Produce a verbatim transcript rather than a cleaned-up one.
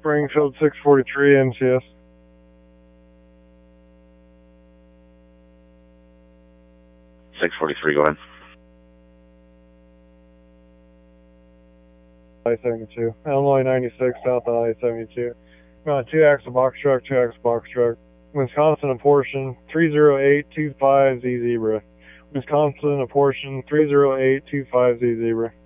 Springfield six forty-three M C S. six forty-three, go ahead. I seventy-two. Illinois ninety-six, south of I seventy-two. Uh, two axle box truck, two axle box truck. Wisconsin apportion three zero eight two five Z zebra. Wisconsin apportion three zero eight two five Z zebra.